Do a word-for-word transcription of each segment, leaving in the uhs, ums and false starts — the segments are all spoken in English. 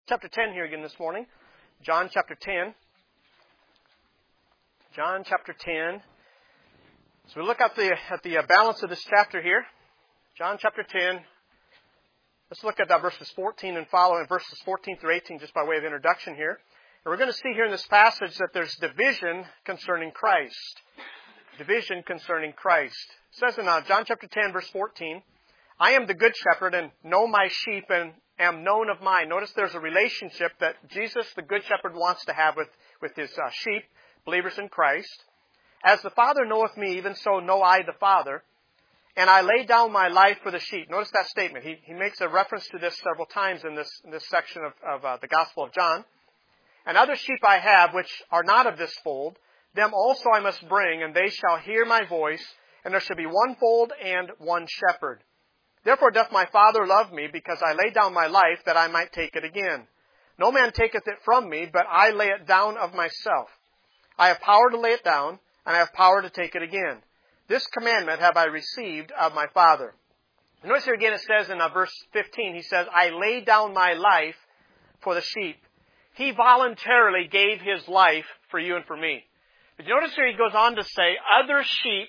chapter ten here again this morning. John chapter ten. John chapter ten. So we look at the at the balance of this chapter here. John chapter ten. Let's look at that verses fourteen and following, verses fourteen through eighteen, just by way of introduction here. And we're going to see here in this passage that there's division concerning Christ. Division concerning Christ. It says in uh, John chapter ten, verse fourteen, I am the good shepherd and know my sheep and am known of mine. Notice there's a relationship that Jesus, the good shepherd, wants to have with, with his uh, sheep, believers in Christ. As the Father knoweth me, even so know I the Father. And I lay down my life for the sheep. Notice that statement. He, he makes a reference to this several times in this, in this section of, of uh, the Gospel of John. And other sheep I have, which are not of this fold, them also I must bring, and they shall hear my voice, and there shall be one fold and one shepherd. Therefore doth my Father love me, because I lay down my life, that I might take it again. No man taketh it from me, but I lay it down of myself. I have power to lay it down, and I have power to take it again. This commandment have I received of my Father. Notice here again it says in uh, verse fifteen, he says, I lay down my life for the sheep. He voluntarily gave his life for you and for me. But notice here he goes on to say, other sheep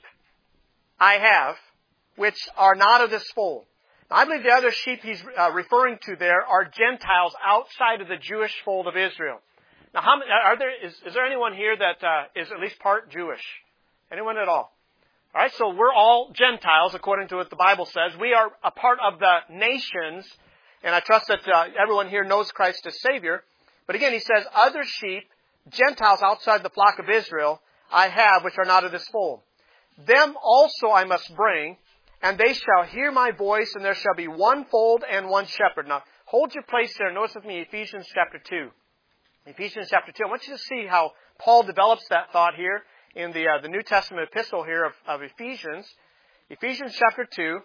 I have, which are not of this fold. Now, I believe the other sheep he's uh, referring to there are Gentiles outside of the Jewish fold of Israel. Now, how many, are there, is, is there anyone here that uh, is at least part Jewish? Anyone at all? All right, so we're all Gentiles, according to what the Bible says. We are a part of the nations, and I trust that uh, everyone here knows Christ as Savior. But again, he says, other sheep, Gentiles outside the flock of Israel, I have, which are not of this fold. Them also I must bring, and they shall hear my voice, and there shall be one fold and one shepherd. Now, hold your place there. Notice with me Ephesians chapter two. Ephesians chapter two. I want you to see how Paul develops that thought here in the uh, the New Testament epistle here of, of Ephesians. Ephesians chapter two.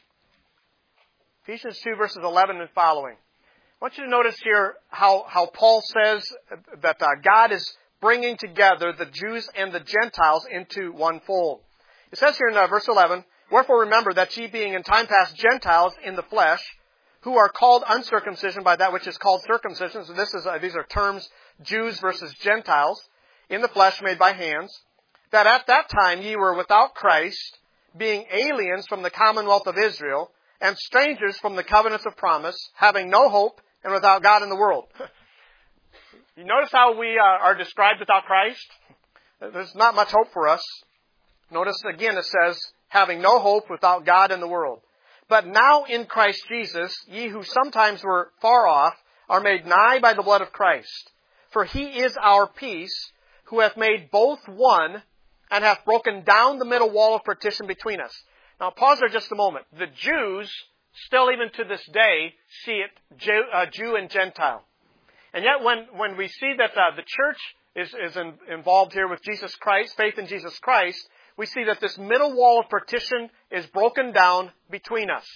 Ephesians two, verses eleven and following. I want you to notice here how, how Paul says that uh, God is bringing together the Jews and the Gentiles into one fold. It says here in uh, verse eleven, Wherefore remember that ye being in time past Gentiles in the flesh, who are called uncircumcision by that which is called circumcision. So this is uh, these are terms, Jews versus Gentiles, in the flesh made by hands, that at that time ye were without Christ, being aliens from the commonwealth of Israel, and strangers from the covenants of promise, having no hope, and without God in the world. You notice how we uh, are described without Christ? There's not much hope for us. Notice again it says, having no hope without God in the world. But now in Christ Jesus, ye who sometimes were far off, are made nigh by the blood of Christ. For he is our peace, who hath made both one, and hath broken down the middle wall of partition between us. Now pause there just a moment. The Jews, still even to this day, see it Jew, uh, Jew and Gentile. And yet when, when we see that uh, the church is, is in, involved here with Jesus Christ, faith in Jesus Christ, we see that this middle wall of partition is broken down between us.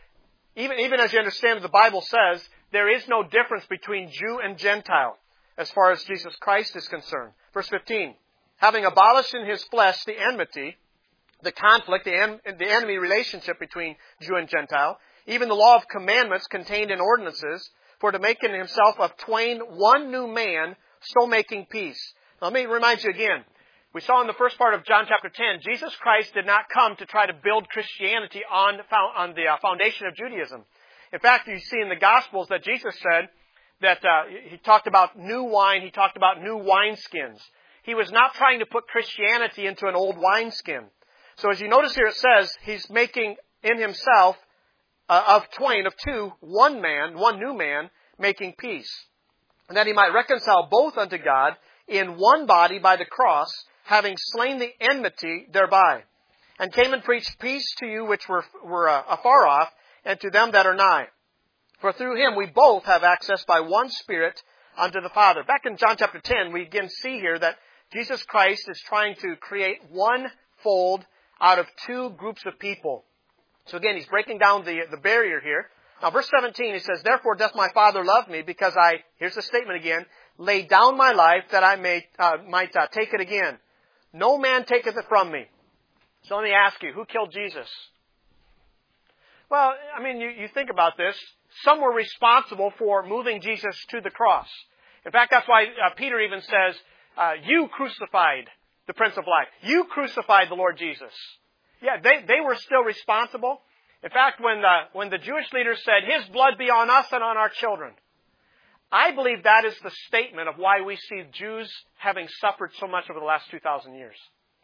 Even, even as you understand what the Bible says, there is no difference between Jew and Gentile as far as Jesus Christ is concerned. Verse fifteen, having abolished in his flesh the enmity, the conflict, the, en- the enemy relationship between Jew and Gentile, even the law of commandments contained in ordinances, for to make in himself of twain one new man, so making peace. Now, let me remind you again. We saw in the first part of John chapter ten, Jesus Christ did not come to try to build Christianity on, on the foundation of Judaism. In fact, you see in the Gospels that Jesus said that uh, he talked about new wine, he talked about new wineskins. He was not trying to put Christianity into an old wineskin. So as you notice here, it says he's making in himself uh, of twain, of two, one man, one new man, making peace. And that he might reconcile both unto God in one body by the cross, having slain the enmity thereby. And came and preached peace to you which were, were uh, afar off, and to them that are nigh. For through him we both have access by one Spirit unto the Father. Back in John chapter ten, we again see here that Jesus Christ is trying to create one fold out of two groups of people. So again, he's breaking down the, the barrier here. Now verse seventeen, he says, Therefore doth my Father love me, because I, here's the statement again, lay down my life that I may uh, might uh, take it again. No man taketh it from me. So let me ask you, who killed Jesus? Well, I mean, you, you think about this. some were responsible for moving Jesus to the cross. In fact, that's why uh, Peter even says, uh, you crucified the Prince of Life. You crucified the Lord Jesus. Yeah, they, they were still responsible. In fact, when the, when the Jewish leaders said, his blood be on us and on our children, I believe that is the statement of why we see Jews having suffered so much over the last two thousand years.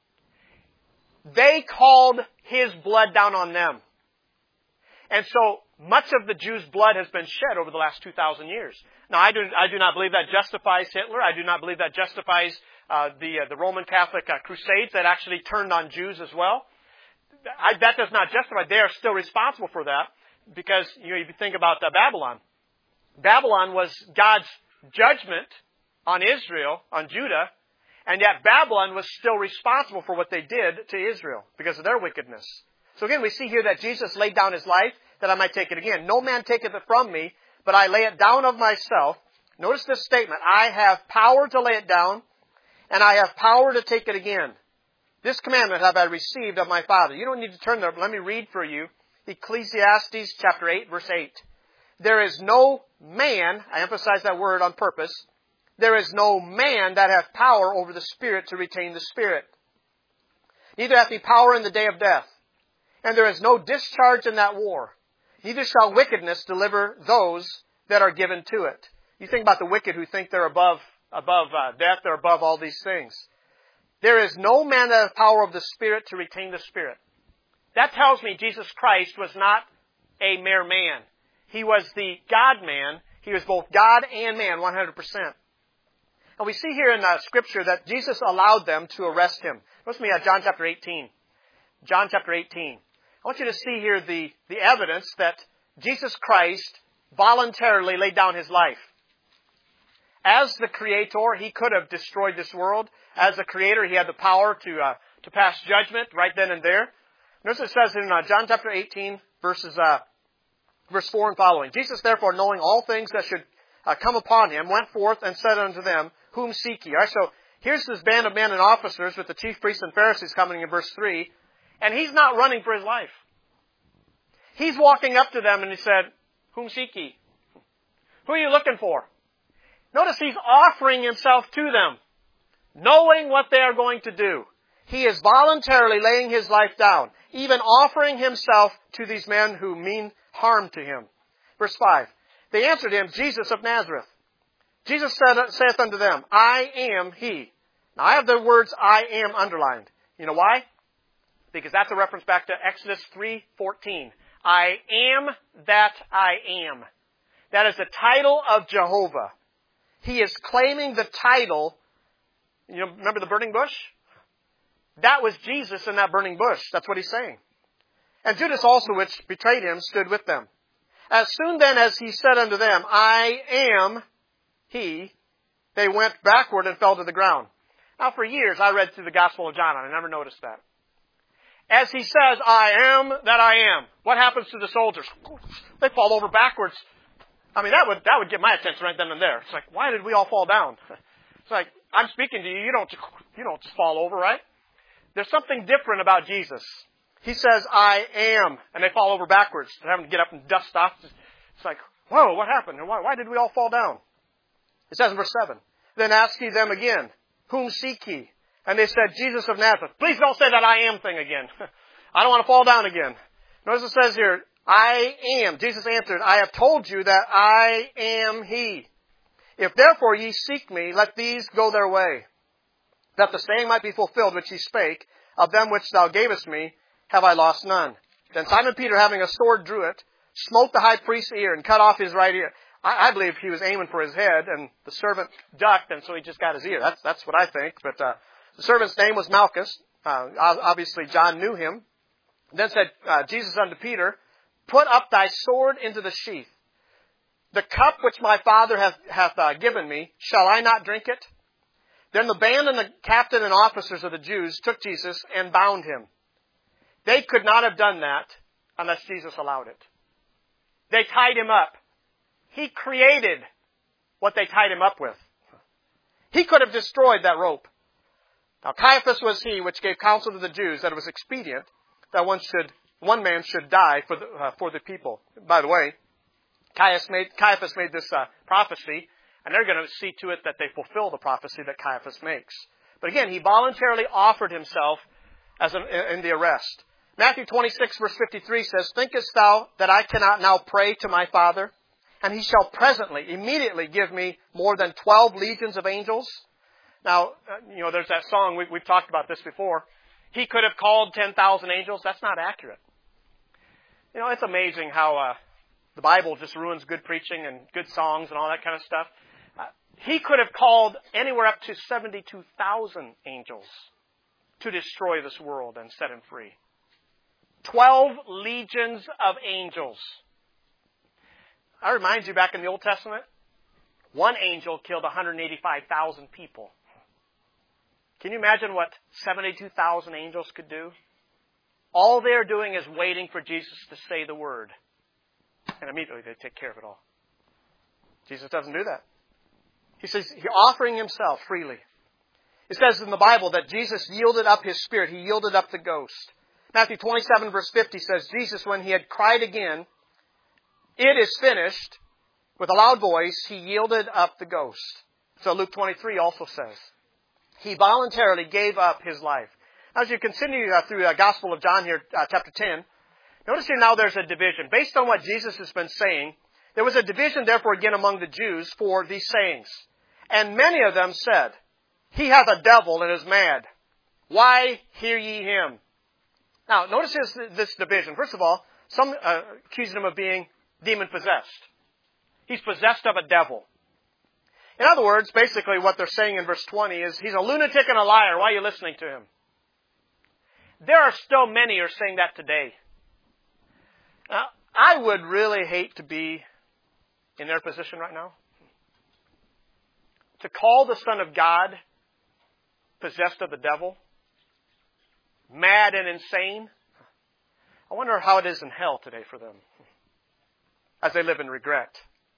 They called his blood down on them. And so much of the Jews' blood has been shed over the last two thousand years. Now, I do, I do not believe that justifies Hitler. I do not believe that justifies uh, the, uh, the Roman Catholic uh, Crusades that actually turned on Jews as well. I, that does not justify. They are still responsible for that because, you know, if you think about uh, Babylon. Babylon was God's judgment on Israel, on Judah, and yet Babylon was still responsible for what they did to Israel because of their wickedness. So again, we see here that Jesus laid down his life that I might take it again. No man taketh it from me, but I lay it down of myself. Notice this statement. I have power to lay it down, and I have power to take it again. This commandment have I received of my Father. You don't need to turn there, but let me read for you Ecclesiastes chapter eight, verse eight. There is no man, I emphasize that word on purpose, there is no man that hath power over the Spirit to retain the Spirit. Neither hath he power in the day of death. And there is no discharge in that war. Neither shall wickedness deliver those that are given to it. You think about the wicked who think they're above, above uh, death, they're above all these things. There is no man that hath power of the Spirit to retain the Spirit. That tells me Jesus Christ was not a mere man. He was the God-man. He was both God and man, one hundred percent. And we see here in uh, Scripture that Jesus allowed them to arrest him. Notice me at John chapter eighteen. John chapter eighteen. I want you to see here the, the evidence that Jesus Christ voluntarily laid down his life. As the Creator, he could have destroyed this world. As the Creator, he had the power to uh, to pass judgment right then and there. Notice it says in uh, John chapter eighteen, verses uh, verse four and following. Jesus, therefore, knowing all things that should uh, come upon him, went forth and said unto them, whom seek ye? All right, so here's this band of men and officers with the chief priests and Pharisees coming in verse three. And he's not running for his life. He's walking up to them and he said, whom seek ye? Who are you looking for? Notice he's offering himself to them, knowing what they are going to do. He is voluntarily laying his life down, even offering himself to these men who mean harm to him. Verse five. They answered him, Jesus of Nazareth. Jesus said, saith unto them, I am he. Now I have the words I am underlined. You know why? Because that's a reference back to Exodus three fourteen. I am that I am. That is the title of Jehovah. He is claiming the title. You know, remember the burning bush? That was Jesus in that burning bush. That's what he's saying. And Judas also, which betrayed him, stood with them. As soon then as he said unto them, I am he, they went backward and fell to the ground. Now for years I read through the Gospel of John and I never noticed that. As he says, I am that I am, what happens to the soldiers? They fall over backwards. I mean, that would that would get my attention right then and there. It's like, why did we all fall down? It's like, I'm speaking to you, you don't you don't just fall over, right? There's something different about Jesus. He says, I am, and they fall over backwards. They're having to get up and dust off. It's like, whoa, what happened? And why, why did we all fall down? It says in verse seven, then ask ye them again, whom seek ye? And they said, Jesus of Nazareth. Please don't say that I am thing again. I don't want to fall down again. Notice it says here, I am. Jesus answered, I have told you that I am he. If therefore ye seek me, let these go their way, that the saying might be fulfilled which he spake, of them which thou gavest me, have I lost none. Then Simon Peter, having a sword, drew it, smote the high priest's ear, and cut off his right ear. I, I believe he was aiming for his head, and the servant ducked, and so he just got his ear. That's that's what I think. But uh, the servant's name was Malchus. Uh, obviously, John knew him. Then said uh, Jesus unto Peter, put up thy sword into the sheath. The cup which my Father hath, hath uh, given me, shall I not drink it? Then the band and the captain and officers of the Jews took Jesus and bound him. They could not have done that unless Jesus allowed it. They tied him up. He created what they tied him up with. He could have destroyed that rope. Now Caiaphas was he which gave counsel to the Jews that it was expedient that one should, one man should die for the, uh, for the people. By the way, Caiaphas made, Caiaphas made this uh, prophecy, and they're going to see to it that they fulfill the prophecy that Caiaphas makes. But again, he voluntarily offered himself as an, in the arrest. Matthew twenty-six, verse fifty-three says, "Thinkest thou that I cannot now pray to my Father, and he shall presently, immediately give me more than twelve legions of angels?" Now, you know, there's that song, we, we've talked about this before. He could have called ten thousand angels. That's not accurate. You know, it's amazing how uh, the Bible just ruins good preaching and good songs and all that kind of stuff. Uh, he could have called anywhere up to seventy-two thousand angels to destroy this world and set him free. Twelve legions of angels. I remind you, back in the Old Testament, one angel killed one hundred eighty-five thousand people. Can you imagine what seventy-two thousand angels could do? All they're doing is waiting for Jesus to say the word. And immediately they take care of it all. Jesus doesn't do that. He says, He offering himself freely. It says in the Bible that Jesus yielded up his spirit. He yielded up the ghost. Matthew twenty-seven, verse fifty says, Jesus, when he had cried again, "It is finished," with a loud voice, he yielded up the ghost. So Luke twenty-three also says, he voluntarily gave up his life. As you continue uh, through the uh, Gospel of John here, uh, chapter ten, notice here now there's a division. Based on what Jesus has been saying, there was a division therefore again among the Jews for these sayings. And many of them said, "He hath a devil and is mad. Why hear ye him?" Now, notice this, this division. First of all, some uh, accused him of being demon-possessed. He's possessed of a devil. In other words, basically what they're saying in verse twenty is, he's a lunatic and a liar. Why are you listening to him? There are still many who are saying that today. Now, I would really hate to be in their position right now. To call the Son of God possessed of the devil, mad and insane. I wonder how it is in hell today for them as they live in regret.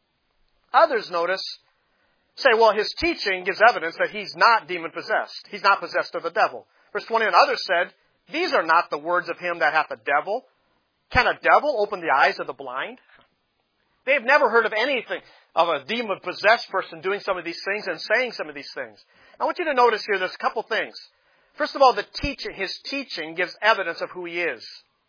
Others, notice, say, well, his teaching gives evidence that he's not demon-possessed. He's not possessed of the devil. Verse twenty-one, others said, "These are not the words of him that hath a devil. Can a devil open the eyes of the blind?" They've never heard of anything of a demon-possessed person doing some of these things and saying some of these things. I want you to notice here there's a couple things. First of all, the teaching, his teaching gives evidence of who he is.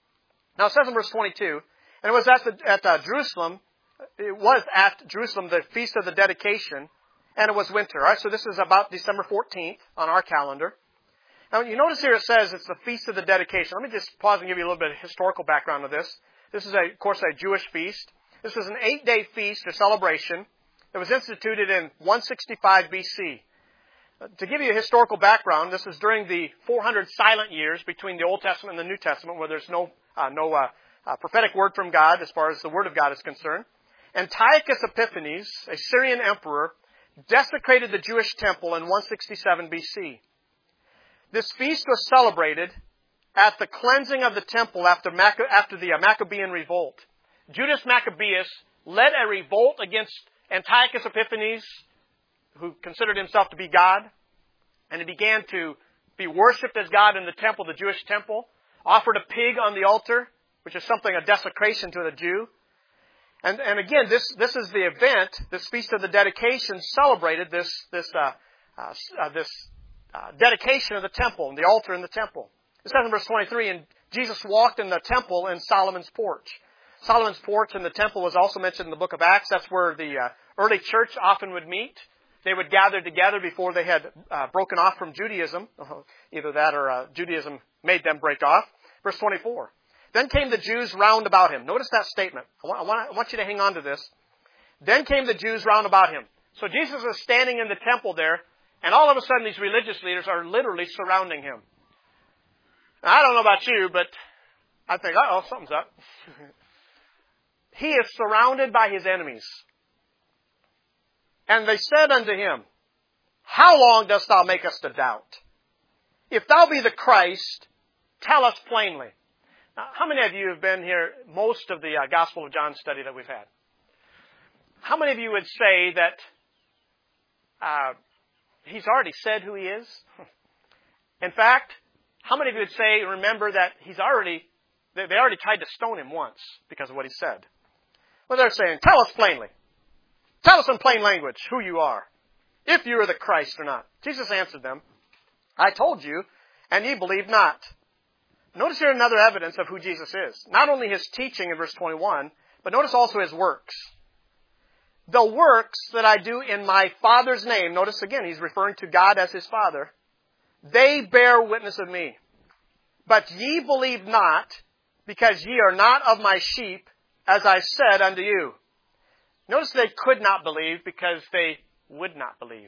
Now it says in verse twenty-two, "And it was at, the, at uh, Jerusalem, it was at Jerusalem the feast of the dedication, and it was winter." All right, so this is about December fourteenth on our calendar. Now you notice here it says it's the feast of the dedication. Let me just pause and give you a little bit of historical background of this. This is, a, of course, a Jewish feast. This was an eight-day feast or celebration that was instituted in one sixty-five B C. To give you a historical background, this was during the four hundred silent years between the Old Testament and the New Testament, where there's no uh, no uh, uh, prophetic word from God as far as the Word of God is concerned. Antiochus Epiphanes, a Syrian emperor, desecrated the Jewish temple in one sixty-seven B C. This feast was celebrated at the cleansing of the temple after, Macca- after the uh, Maccabean revolt. Judas Maccabeus led a revolt against Antiochus Epiphanes, who considered himself to be God, and he began to be worshipped as God in the temple, the Jewish temple, offered a pig on the altar, which is something, a desecration to the Jew. And, and again, this, this is the event, this Feast of the Dedication celebrated this, this, uh, uh, uh, this uh, dedication of the temple and the altar in the temple. It says in verse twenty-three, "And Jesus walked in the temple in Solomon's porch." Solomon's porch in the temple was also mentioned in the book of Acts. That's where the uh, early church often would meet. They would gather together before they had uh, broken off from Judaism. Either that or uh, Judaism made them break off. Verse twenty-four. "Then came the Jews round about him." Notice that statement. I want, I, want, I want you to hang on to this. "Then came the Jews round about him." So Jesus is standing in the temple there, and all of a sudden these religious leaders are literally surrounding him. Now, I don't know about you, but I think, uh-oh, something's up. He is surrounded by his enemies. "And they said unto him, How long dost thou make us to doubt? If thou be the Christ, tell us plainly." Now, how many of you have been here most of the uh, Gospel of John study that we've had? How many of you would say that uh, he's already said who he is? In fact, how many of you would say, remember that he's already, they already tried to stone him once because of what he said? Well, they're saying, tell us plainly. Tell us in plain language who you are, if you are the Christ or not. Jesus answered them, I told you, and ye believe not. Notice here another evidence of who Jesus is. Not only his teaching in verse twenty-one, but notice also his works. The works that I do in my Father's name, notice again, he's referring to God as his Father, they bear witness of me. But ye believe not, because ye are not of my sheep, as I said unto you. Notice they could not believe because they would not believe.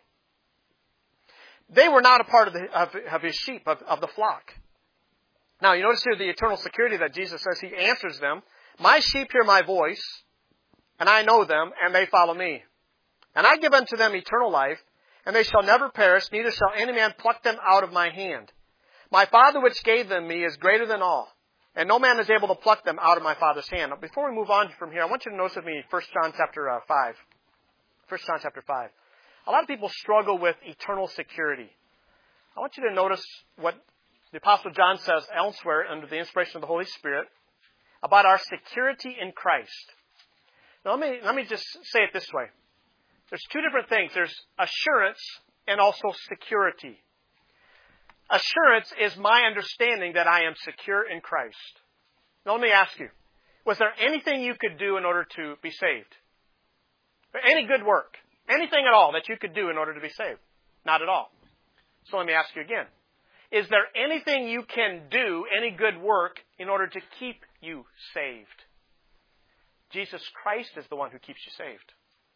They were not a part of, the, of, of his sheep, of, of the flock. Now, you notice here the eternal security that Jesus says. He answers them, my sheep hear my voice, and I know them, and they follow me. And I give unto them eternal life, and they shall never perish, neither shall any man pluck them out of my hand. My Father which gave them me is greater than all, and no man is able to pluck them out of my Father's hand. Now, before we move on from here, I want you to notice with me First John chapter uh, five. First John chapter five. A lot of people struggle with eternal security. I want you to notice what the Apostle John says elsewhere under the inspiration of the Holy Spirit about our security in Christ. Now, let me, let me just say it this way. There's two different things. There's assurance and also security. Assurance is my understanding that I am secure in Christ. Now, let me ask you, was there anything you could do in order to be saved? Any good work? Anything at all that you could do in order to be saved? Not at all. So let me ask you again. Is there anything you can do, any good work, in order to keep you saved? Jesus Christ is the one who keeps you saved.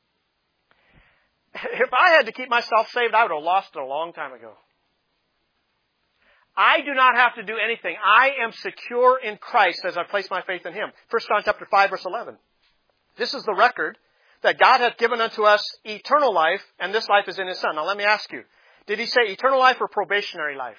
If I had to keep myself saved, I would have lost it a long time ago. I do not have to do anything. I am secure in Christ as I place my faith in Him. First John chapter five, verse eleven. This is the record that God hath given unto us eternal life, and this life is in His Son. Now let me ask you, did He say eternal life or probationary life?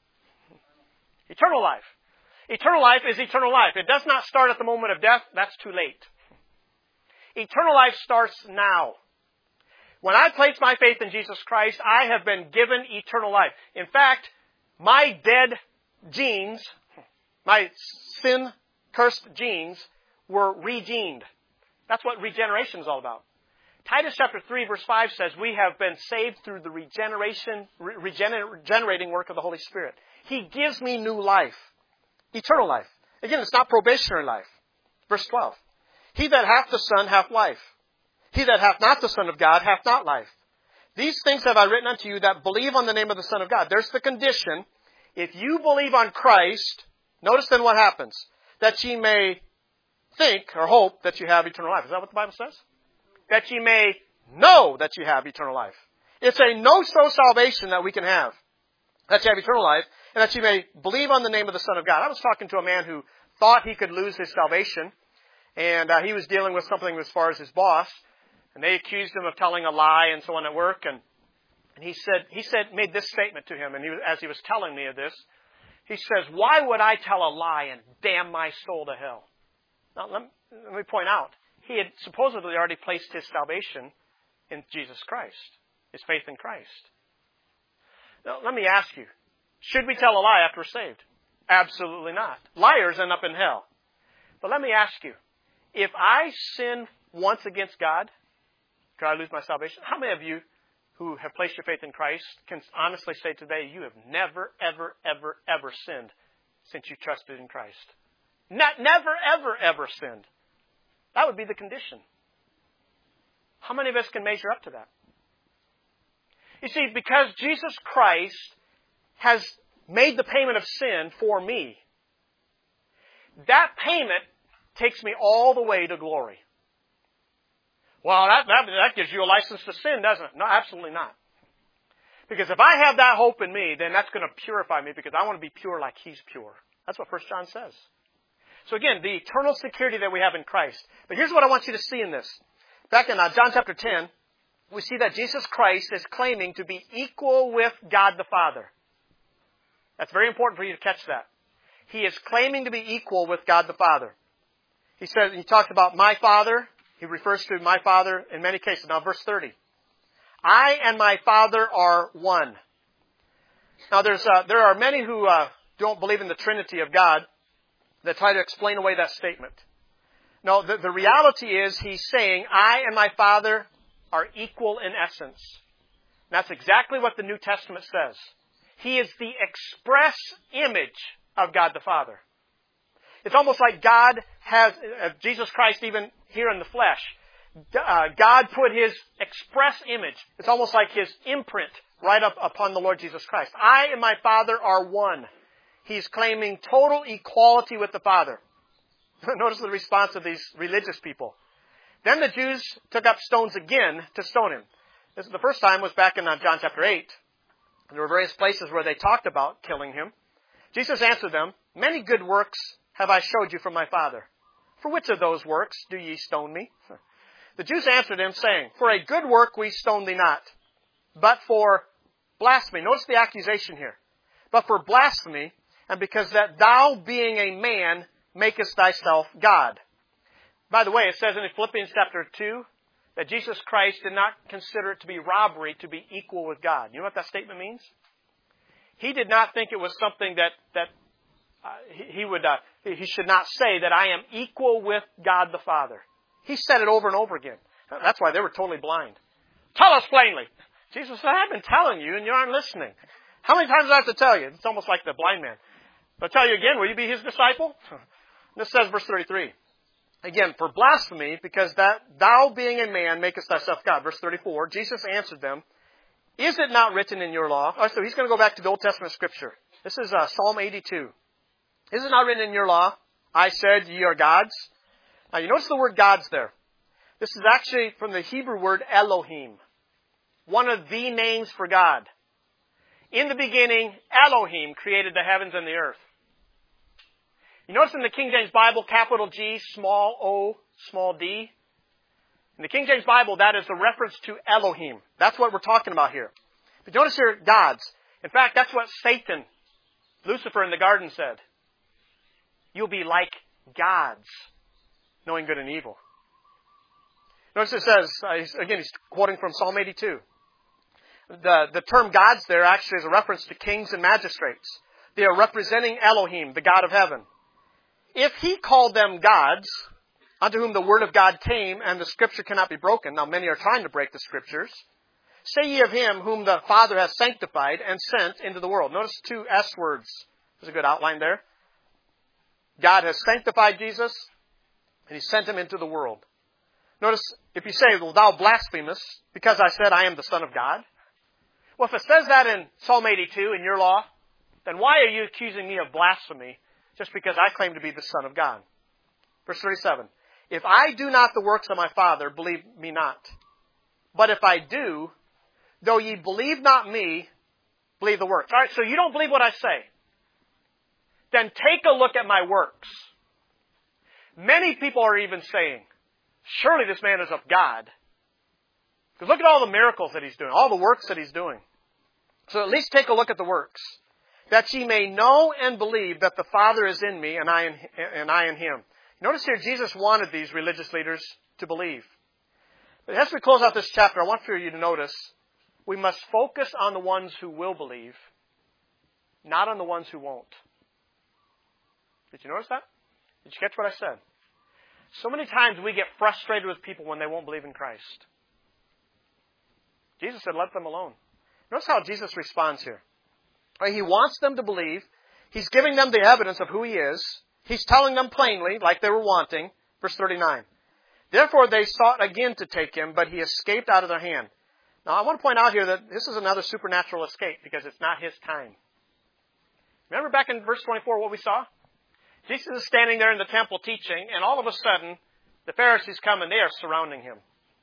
Eternal life. Eternal life is eternal life. It does not start at the moment of death. That's too late. Eternal life starts now. When I place my faith in Jesus Christ, I have been given eternal life. In fact, my dead genes, my sin-cursed genes, were regened. That's what regeneration is all about. Titus chapter three, verse five says, we have been saved through the regeneration, regenerating work of the Holy Spirit. He gives me new life, eternal life. Again, it's not probationary life. Verse twelve. He that hath the Son hath life. He that hath not the Son of God hath not life. These things have I written unto you that believe on the name of the Son of God. There's the condition. If you believe on Christ, notice then what happens. That ye may think or hope that you have eternal life. Is that what the Bible says? That ye may know that you have eternal life. It's a know-so salvation that we can have. That you have eternal life, and that you may believe on the name of the Son of God. I was talking to a man who thought he could lose his salvation, and uh, he was dealing with something as far as his boss, and they accused him of telling a lie and so on at work, and, and he said, he said, made this statement to him, and he, as he was telling me of this, he says, why would I tell a lie and damn my soul to hell? Now, let me, let me point out, he had supposedly already placed his salvation in Jesus Christ, his faith in Christ. Now, let me ask you, should we tell a lie after we're saved? Absolutely not. Liars end up in hell. But let me ask you, if I sin once against God, could I lose my salvation? How many of you who have placed your faith in Christ can honestly say today you have never, ever, ever, ever sinned since you trusted in Christ? Not, never, ever, ever sinned. That would be the condition. How many of us can measure up to that? You see, because Jesus Christ has made the payment of sin for me, that payment takes me all the way to glory. Well, that, that, that gives you a license to sin, doesn't it? No, absolutely not. Because if I have that hope in me, then that's going to purify me because I want to be pure like He's pure. That's what First John says. So again, the eternal security that we have in Christ. But here's what I want you to see in this. Back in uh, John chapter ten, we see that Jesus Christ is claiming to be equal with God the Father. That's very important for you to catch that. He is claiming to be equal with God the Father. He says, he talks about my Father. He refers to my Father in many cases. Now, verse thirty. I and my Father are one. Now, there's uh, there are many who uh, don't believe in the Trinity of God that try to explain away that statement. No, the, the reality is he's saying, I and my Father are equal in essence. And that's exactly what the New Testament says. He is the express image of God the Father. It's almost like God has, uh, Jesus Christ even here in the flesh, uh, God put His express image. It's almost like His imprint right up upon the Lord Jesus Christ. I and my Father are one. He's claiming total equality with the Father. Notice the response of these religious people. Then the Jews took up stones again to stone Him. This is the first time was back in uh, John chapter eight. There were various places where they talked about killing Him. Jesus answered them, many good works have I showed you from my Father. For which of those works do ye stone me? The Jews answered him, saying, for a good work we stone thee not, but for blasphemy. Notice the accusation here. But for blasphemy, and because that thou, being a man, makest thyself God. By the way, it says in Philippians chapter two that Jesus Christ did not consider it to be robbery to be equal with God. You know what that statement means? He did not think it was something that that uh, he, he would uh, he should not say that I am equal with God the Father. He said it over and over again. That's why they were totally blind. Tell us plainly. Jesus said, I've been telling you and you aren't listening. How many times do I have to tell you? It's almost like the blind man. If I tell you again, will you be His disciple? This says verse thirty-three. Again, for blasphemy, because that thou being a man makest thyself God. Verse thirty-four, Jesus answered them, is it not written in your law? Oh, so he's going to go back to the Old Testament scripture. This is uh, Psalm eighty-two. Is it not written in your law? I said, ye are gods. Now you notice the word gods there. This is actually from the Hebrew word Elohim. One of the names for God. In the beginning, Elohim created the heavens and the earth. You notice in the King James Bible, capital G, small o, small d. In the King James Bible, that is a reference to Elohim. That's what we're talking about here. But notice here, gods. In fact, that's what Satan, Lucifer in the garden said. You'll be like gods, knowing good and evil. Notice it says, uh, he's, again, he's quoting from Psalm eighty-two. The, the term gods there actually is a reference to kings and magistrates. They are representing Elohim, the God of heaven. If He called them gods, unto whom the word of God came, and the scripture cannot be broken. Now many are trying to break the scriptures. Say ye of Him whom the Father has sanctified and sent into the world. Notice two S words. There's a good outline there. God has sanctified Jesus, and He sent Him into the world. Notice, if you say, well, thou blasphemest, because I said I am the Son of God. Well, if it says that in Psalm eighty-two, in your law, then why are you accusing me of blasphemy just because I claim to be the Son of God? Verse thirty-seven. If I do not the works of my Father, believe me not. But if I do, though ye believe not me, believe the works. All right, so you don't believe what I say. Then take a look at my works. Many people are even saying, surely this man is of God. Because look at all the miracles that He's doing, all the works that He's doing. So at least take a look at the works. That ye may know and believe that the Father is in me and I in, and I in Him. Notice here, Jesus wanted these religious leaders to believe. But as we close out this chapter, I want for you to notice, we must focus on the ones who will believe, not on the ones who won't. Did you notice that? Did you catch what I said? So many times we get frustrated with people when they won't believe in Christ. Jesus said, let them alone. Notice how Jesus responds here. He wants them to believe. He's giving them the evidence of who He is. He's telling them plainly, like they were wanting. Verse thirty-nine. Therefore they sought again to take Him, but He escaped out of their hand. Now I want to point out here that this is another supernatural escape because it's not His time. Remember back in verse twenty-four what we saw? Jesus is standing there in the temple teaching, and all of a sudden, the Pharisees come and they are surrounding Him.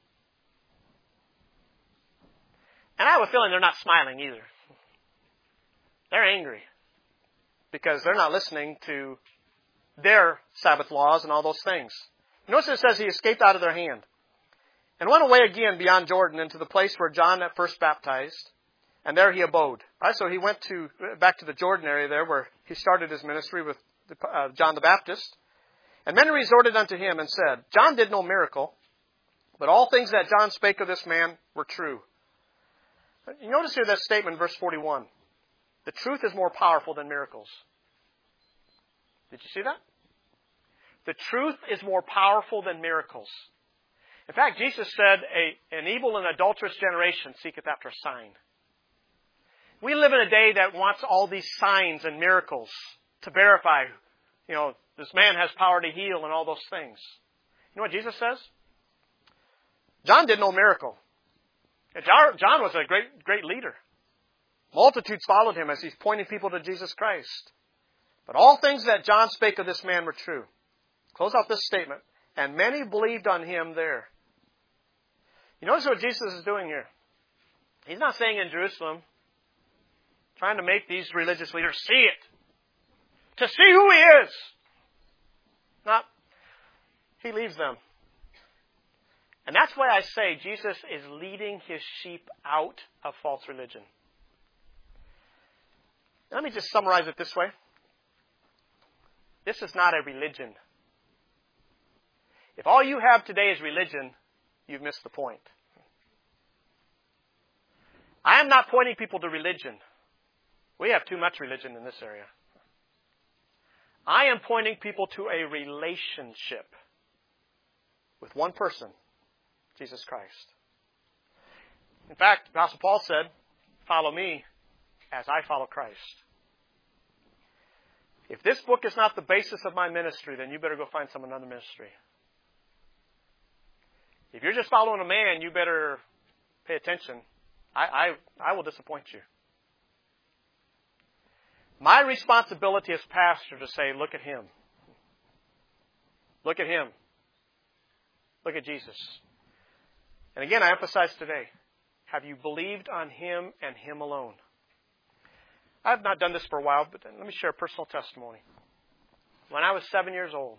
And I have a feeling they're not smiling either. They're angry because they're not listening to their Sabbath laws and all those things. Notice it says He escaped out of their hand and went away again beyond Jordan into the place where John at first baptized, and there He abode. All right, so He went to back to the Jordan area there where He started His ministry with uh, John the Baptist. And many resorted unto Him and said, John did no miracle, but all things that John spake of this man were true. You notice here that statement in verse forty-one. The truth is more powerful than miracles. Did you see that? The truth is more powerful than miracles. In fact, Jesus said, a, an evil and adulterous generation seeketh after a sign. We live in a day that wants all these signs and miracles to verify, you know, this man has power to heal and all those things. You know what Jesus says? John did no miracle. John was a great, great leader. Multitudes followed him as he's pointing people to Jesus Christ. But all things that John spake of this man were true. Close out this statement. And many believed on him there. You notice what Jesus is doing here. He's not saying in Jerusalem, trying to make these religious leaders see it. To see who he is. Not, he leaves them. And that's why I say Jesus is leading his sheep out of false religion. Let me just summarize it this way. This is not a religion. If all you have today is religion, you've missed the point. I am not pointing people to religion. We have too much religion in this area. I am pointing people to a relationship with one person, Jesus Christ. In fact, the Apostle Paul said, follow me as I follow Christ. If this book is not the basis of my ministry, then you better go find some another ministry. If you're just following a man, you better pay attention. I, I, I will disappoint you. My responsibility as pastor to say, look at him. Look at him. Look at Jesus. And again, I emphasize today, have you believed on him and him alone? I have not done this for a while, but let me share a personal testimony. When I was seven years old,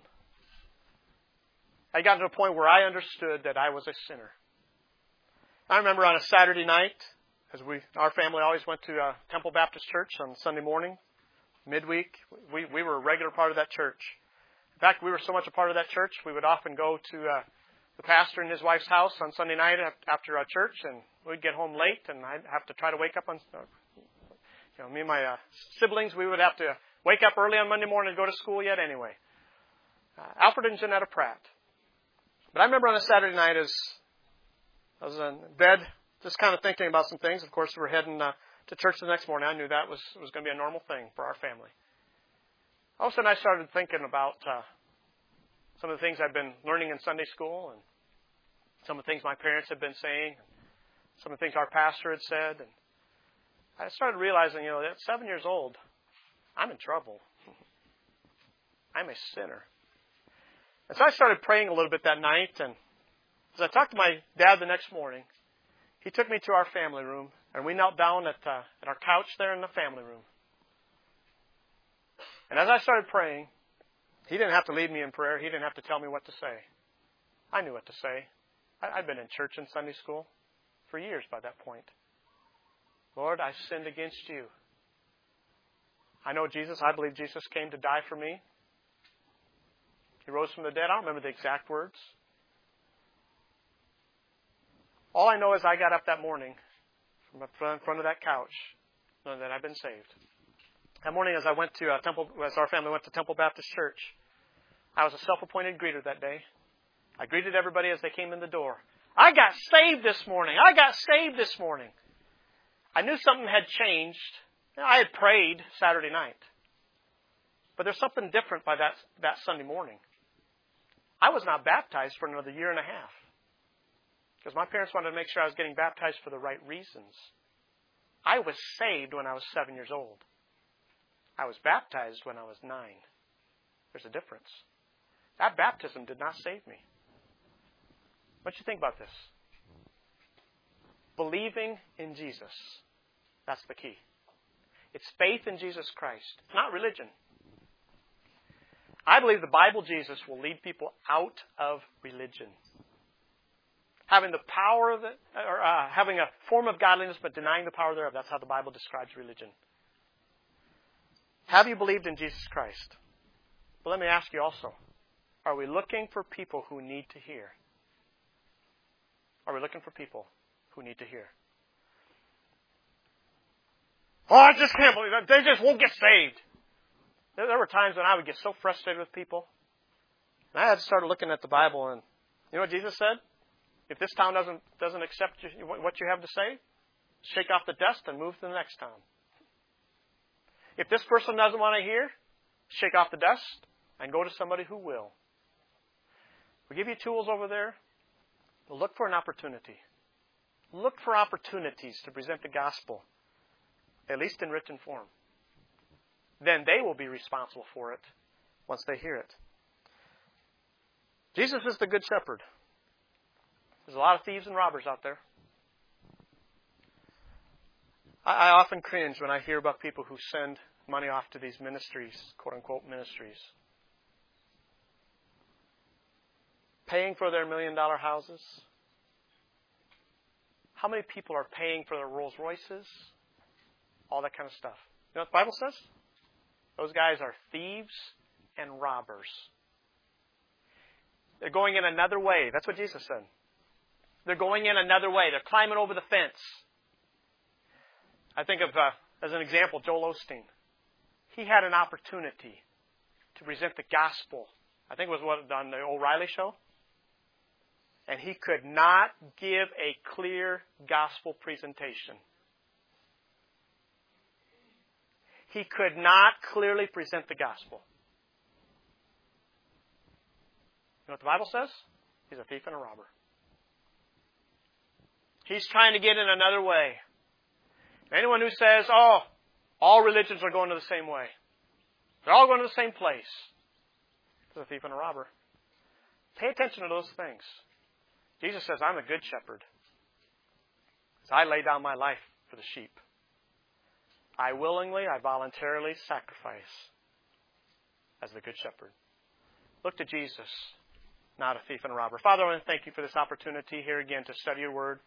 I got to a point where I understood that I was a sinner. I remember on a Saturday night, as we, our family always went to uh, Temple Baptist Church on Sunday morning, midweek. We, we were a regular part of that church. In fact, we were so much a part of that church, we would often go to uh, the pastor and his wife's house on Sunday night after our church, and we'd get home late, and I'd have to try to wake up on, uh, you know, me and my uh, siblings, we would have to wake up early on Monday morning and go to school yet anyway. Uh, Alfred and Janetta Pratt. But I remember on a Saturday night as I was in bed, just kind of thinking about some things. Of course, we were heading uh, to church the next morning. I knew that was, was going to be a normal thing for our family. All of a sudden, I started thinking about uh, some of the things I'd been learning in Sunday school and some of the things my parents had been saying, some of the things our pastor had said. And I started realizing, you know, at seven years old, I'm in trouble. I'm a sinner. And so I started praying a little bit that night, and as I talked to my dad the next morning, he took me to our family room, and we knelt down at, uh, at our couch there in the family room. And as I started praying, he didn't have to lead me in prayer. He didn't have to tell me what to say. I knew what to say. I, I'd been in church and Sunday school for years by that point. Lord, I sinned against you. I know Jesus. I believe Jesus came to die for me. He rose from the dead. I don't remember the exact words. All I know is I got up that morning from in front of that couch knowing that I've been saved. That morning as I went to uh, Temple, as our family went to Temple Baptist Church, I was a self-appointed greeter that day. I greeted everybody as they came in the door. I got saved this morning. I got saved this morning. I knew something had changed. I had prayed Saturday night. But there's something different by that, that Sunday morning. I was not baptized for another year and a half. Because my parents wanted to make sure I was getting baptized for the right reasons. I was saved when I was seven years old. I was baptized when I was nine. There's a difference. That baptism did not save me. What do you think about this? Believing in Jesus. That's the key. It's faith in Jesus Christ. It's not religion. I believe the Bible Jesus will lead people out of religion. Having the power of it, or uh, having a form of godliness but denying the power thereof. That's how the Bible describes religion. Have you believed in Jesus Christ? Well, let me ask you also. Are we looking for people who need to hear? Are we looking for people who need to hear? Oh, I just can't believe that. They just won't get saved. There were times when I would get so frustrated with people. And I had started looking at the Bible, and you know what Jesus said? If this town doesn't doesn't accept you, what you have to say, shake off the dust and move to the next town. If this person doesn't want to hear, shake off the dust and go to somebody who will. We give you tools over there. But look for an opportunity. Look for opportunities to present the gospel, at least in written form. Then they will be responsible for it once they hear it. Jesus is the Good Shepherd. There's a lot of thieves and robbers out there. I, I often cringe when I hear about people who send money off to these ministries, quote-unquote ministries, paying for their million-dollar houses. How many people are paying for their Rolls Royces? All that kind of stuff. You know what the Bible says? Those guys are thieves and robbers. They're going in another way. That's what Jesus said. They're going in another way. They're climbing over the fence. I think of, uh, as an example, Joel Osteen. He had an opportunity to present the gospel. I think it was what on the O'Reilly show. And he could not give a clear gospel presentation. He could not clearly present the gospel. You know what the Bible says? He's a thief and a robber. He's trying to get in another way. Anyone who says, oh, all religions are going to the same way. They're all going to the same place. Is a thief and a robber. Pay attention to those things. Jesus says, I'm a good shepherd. I lay down my life for the sheep. I willingly, I voluntarily sacrifice as the good shepherd. Look to Jesus, not a thief and a robber. Father, I want to thank you for this opportunity here again to study your word.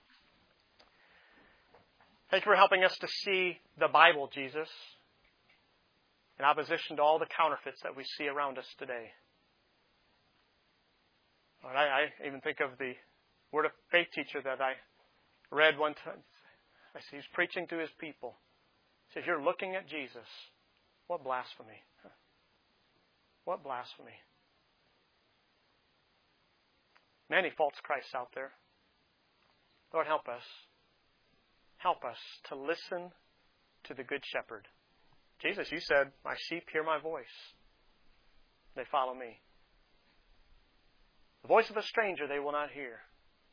Thank you for helping us to see the Bible, Jesus, in opposition to all the counterfeits that we see around us today. Lord, I, I even think of the Word of Faith teacher that I read one time. I see he's preaching to his people. He says, you're looking at Jesus. What blasphemy. What blasphemy. Many false Christs out there. Lord, help us. Help us to listen to the Good Shepherd. Jesus, you said, my sheep hear my voice. They follow me. The voice of a stranger they will not hear.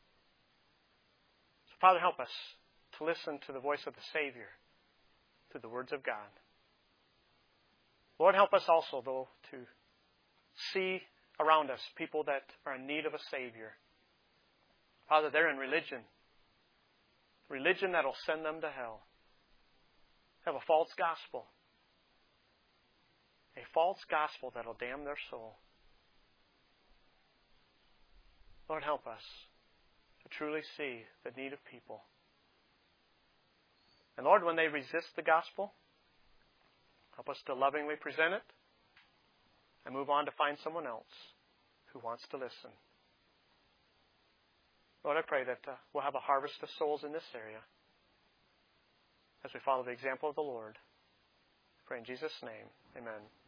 So, Father, help us to listen to the voice of the Savior through the words of God. Lord, help us also, though, to see around us people that are in need of a Savior. Father, they're in religion. Religion that will send them to hell. Have a false gospel. A false gospel that will damn their soul. Lord, help us to truly see the need of people. And Lord, when they resist the gospel, help us to lovingly present it and move on to find someone else who wants to listen. Lord, I pray that uh, we'll have a harvest of souls in this area as we follow the example of the Lord. I pray in Jesus' name. Amen.